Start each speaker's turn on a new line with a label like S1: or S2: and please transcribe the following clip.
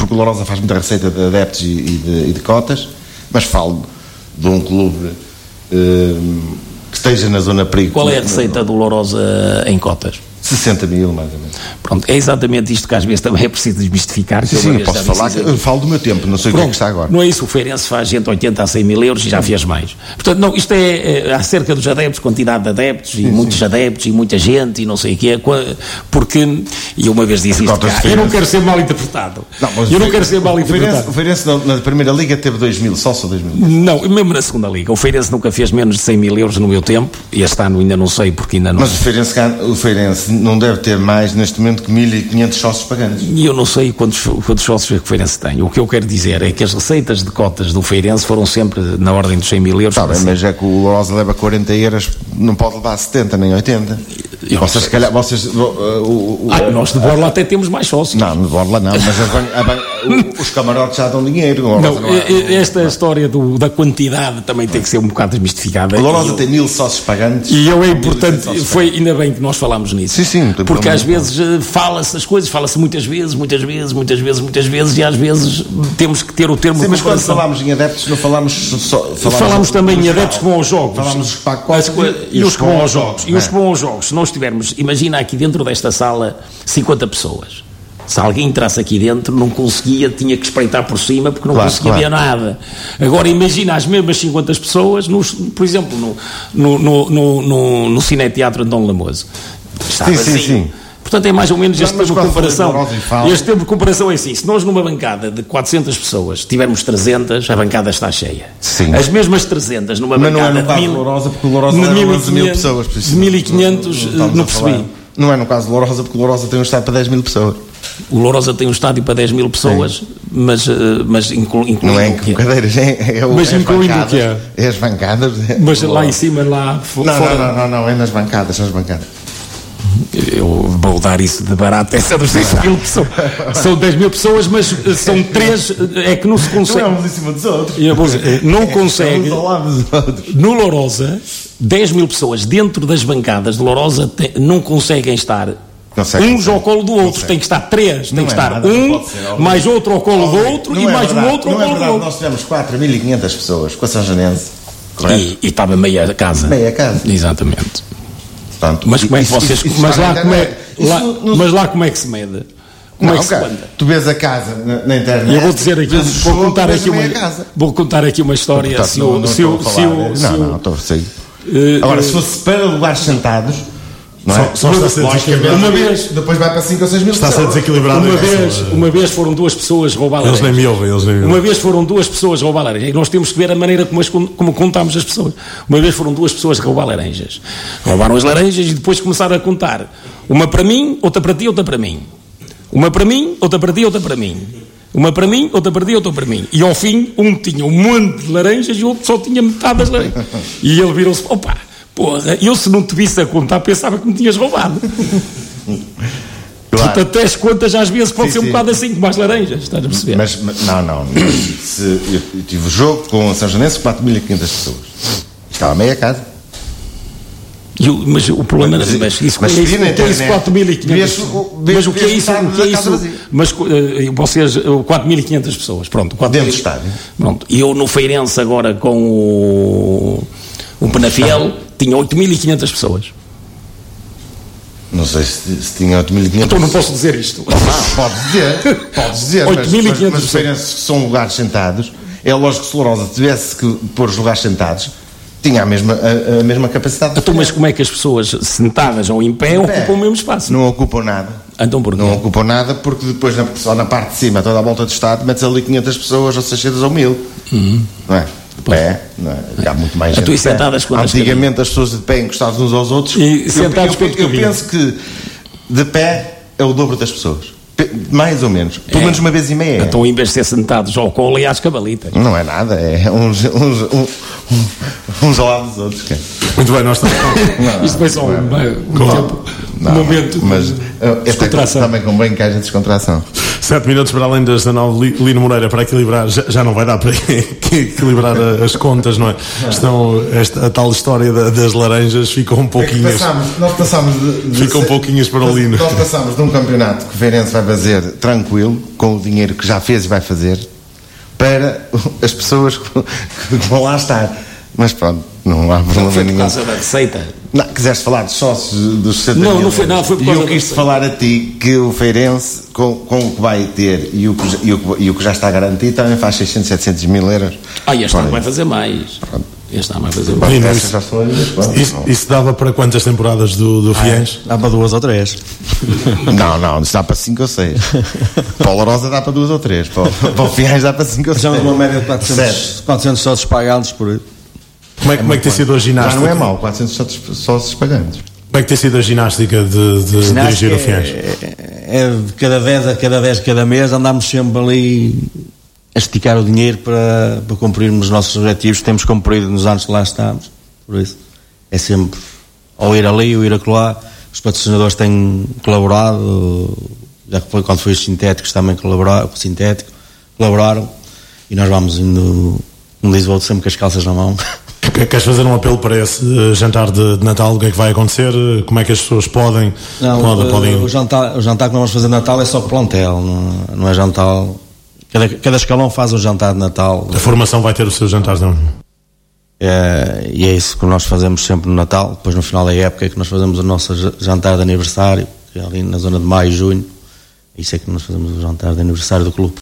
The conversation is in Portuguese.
S1: porque o Lourosa faz muita receita de adeptos e de cotas, mas falo de um clube que esteja na zona perigo.
S2: Qual é a receita do Lourosa em cotas?
S1: 60 mil, mais ou menos.
S2: Pronto, é exatamente isto que às vezes também é preciso desmistificar.
S1: Sim, posso falar, eu falo do meu tempo, não sei. Pronto, o que é que está agora.
S2: Não é isso, o Feirense faz entre 80 a 100 mil euros e já fez mais. Portanto, não, isto é acerca dos adeptos, quantidade de adeptos, e muitos adeptos, e muita gente, e não sei o quê, porque, e uma vez disse isto cá, eu não quero ser mal interpretado. Não quero ser mal interpretado.
S1: O Feirense na primeira liga teve 2 mil, só 2 mil.
S2: Não, mesmo na segunda liga. O Feirense nunca fez menos de 100 mil euros no meu tempo, e este ano ainda não sei, porque ainda não...
S1: Mas o Feirense não deve ter mais neste momento que 1.500 sócios pagantes.
S2: E eu não sei quantos sócios é que o Feirense tem. O que eu quero dizer é que as receitas de cotas do Feirense foram sempre na ordem dos 100 mil euros.
S1: Está bem, mas é que o Lourosa leva 40 euros, não pode levar 70 nem 80. Vocês, se calhar,
S2: nós de Borla até temos mais sócios.
S1: Não, de Borla não, mas os camarotes já dão dinheiro.
S2: Esta história da quantidade também tem que ser um bocado desmistificada.
S1: O Lourosa tem 1.000 sócios pagantes.
S2: E é importante, ainda bem que nós falámos nisso.
S1: Sim,
S2: porque às vezes fala-se as coisas, fala-se muitas vezes, e às vezes temos que ter o termo de comparação.
S1: Mas quando falámos em adeptos, não falámos só...
S2: Falámos também em adeptos que vão aos jogos.
S1: Falámos dos pacotes
S2: e os que vão aos jogos. E os que vão aos jogos, se nós tivermos, imagina aqui dentro desta sala 50 pessoas. Se alguém entrasse aqui dentro, não conseguia, tinha que espreitar por cima porque não conseguia ver nada. Agora imagina as mesmas 50 pessoas, por exemplo, no Cineteatro de Dom Lamoso. Está vazio. Sim. Portanto, é mais ou menos este tempo de comparação. Este tempo de comparação é assim: se nós numa bancada de 400 pessoas tivermos 300, a bancada está cheia.
S1: Sim.
S2: As mesmas 300 numa bancada de 1.000,
S1: Lourosa, porque o Lourosa leva 11.000 pessoas.
S2: De 1.500, não percebi.
S1: Não é no caso do Lourosa, porque o Lourosa tem um estádio para 10.000 pessoas.
S2: O Lourosa tem um estádio para 10.000 pessoas, mas incluindo
S1: não é em cadeiras,
S2: mas incluindo o que é?
S1: É as bancadas.
S2: Mas lá em cima, lá fora...
S1: Não, é nas bancadas, são as bancadas.
S2: Eu vou dar isso de barato, essa dos 10.000 pessoas. São 10.000 pessoas, mas são 3, é que não se consegue.
S1: Não é uns em cima dos outros.
S2: Não consegue. No Lourosa, 10.000 pessoas dentro das bancadas de Lourosa não conseguem estar uns ao colo do outro, tem que estar 3, tem que estar mais outro ao colo do outro e mais um outro ao colo do outro.
S1: Nós tivemos 4.500 pessoas com a São Janense,
S2: e estava meia casa. Exatamente.
S1: Portanto,
S2: mas como é que vocês. Mas lá como é que se mede? Como é que se conta?
S1: Tu vês a casa na internet.
S2: Eu vou dizer aqui, vou contar aqui uma história.
S1: Não, estou a seguir. Agora, se fosse para lugares sentados, não é?
S3: Só está a ser desequilibrado.
S2: Uma vez,
S1: depois vai para 5 ou 6 mil.
S3: Está a ser desequilibrado.
S2: Uma vez foram 2 pessoas roubar laranjas.
S3: Eles nem me ouvem.
S2: Uma vez foram 2 pessoas roubar laranjas. E nós temos que ver a maneira como contámos as pessoas. Uma vez foram 2 pessoas roubar laranjas. Roubaram as laranjas e depois começaram a contar. Uma para mim, outra para ti, outra para mim. Uma para mim, outra para ti, outra para mim. Uma para mim, outra para ti, outra para mim. E ao fim, um tinha um monte de laranjas e o outro só tinha metade das laranjas. E ele virou-se: opa, porra, eu se não te visse a contar pensava que me tinhas roubado. Portanto, até as contas às vezes pode ser um bocado assim, como as laranjas, estás a perceber?
S1: Mas não. Eu tive o jogo com a São Janense, 4.500 pessoas. Estava meia casa.
S2: Mas o problema é isso 4.500. Mas o que é isso? Mas vocês, 4.500 pessoas, pronto.
S1: Dentro do estádio.
S2: Pronto. E eu no Feirense agora com o Penafiel tinha 8.500 pessoas.
S1: Não sei se tinha 8.500.
S2: Então não posso dizer isto.
S1: Podes dizer.
S2: 8.500
S1: mas Feirense são lugares sentados. É lógico que se Lourosa tivesse que pôr os lugares sentados, tinha a mesma capacidade.
S2: Então, mas como é que as pessoas sentadas ou em pé ocupam o mesmo espaço?
S1: Não ocupam nada.
S2: Então porquê?
S1: Não ocupam nada porque depois só na parte de cima, toda a volta do estádio, metes ali 500 pessoas ou 600 ou 1.000. Não é? De pé, não é? Há muito mais gente.
S2: Sentadas
S1: antigamente as pessoas de pé encostadas uns aos outros.
S2: E sentados
S1: eu penso que de pé é o dobro das pessoas. Mais ou menos. Pelo menos uma vez e meia.
S2: Então, em vez de ser sentados ao colo e às cabalitas.
S1: Não é nada, é uns ao lado dos outros.
S3: Muito bem, nós estamos.
S2: Isto foi só um tempo. momento
S1: mas
S2: descontração.
S1: Também convém que haja descontração.
S3: 7 minutos para além das 19, Lino Moreira, para equilibrar, já não vai dar para equilibrar as contas, não é? A tal história das laranjas ficou um pouquinho.
S1: Nós passámos
S3: ficam um pouquinhos para o Lino.
S1: Nós passámos de um campeonato que o Feirense vai fazer tranquilo, com o dinheiro que já fez e vai fazer, para as pessoas que vão lá estar. Mas pronto, não há problema nenhum.
S2: Por causa da receita.
S1: Não, quiseste falar de sócios dos 60
S2: Não,
S1: mil.
S2: não foi por
S1: E
S2: causa
S1: eu quis
S2: da
S1: falar a ti que o Feirense, com o que vai ter e o que já está garantido, também faz 600, 700 mil euros.
S2: Este ano vai fazer mais. Este ano vai fazer mais.
S3: Lino, isso dava para quantas temporadas do Fiéis?
S4: Dá para 2 ou 3.
S1: Não, isso dá para 5 ou 6. Para o Lourosa dá para 2 ou 3. Para o Fiéis dá para 5 ou 6.
S4: Já uma média de 400 sócios pagantes por aí.
S3: Como é que tem sido a ginástica?
S1: Já não é mau, 400 sócios pagantes.
S3: Como é que tem sido a ginástica de dirigir o Fiéis?
S4: De cada vez, cada mês, andamos sempre ali a esticar o dinheiro para cumprirmos os nossos objetivos. Temos cumprido nos anos que lá estamos. Por isso, é sempre ou ir ali ou ir acolá. Os patrocinadores têm colaborado, já que foi quando foi os sintéticos também colaboraram, e nós vamos indo, como diz o outro, sempre com as calças na mão.
S3: Queres fazer um apelo para esse jantar de Natal? O que é que vai acontecer? Como é que as pessoas podem...
S4: O jantar que nós vamos fazer de Natal é só plantel, não é jantar. Cada escalão faz um jantar de Natal.
S3: A formação vai ter o seu jantar, não?
S4: E é isso que nós fazemos sempre no Natal. Depois no final da época é que nós fazemos o nosso jantar de aniversário, que é ali na zona de maio e junho. Isso é que nós fazemos o jantar de aniversário do clube.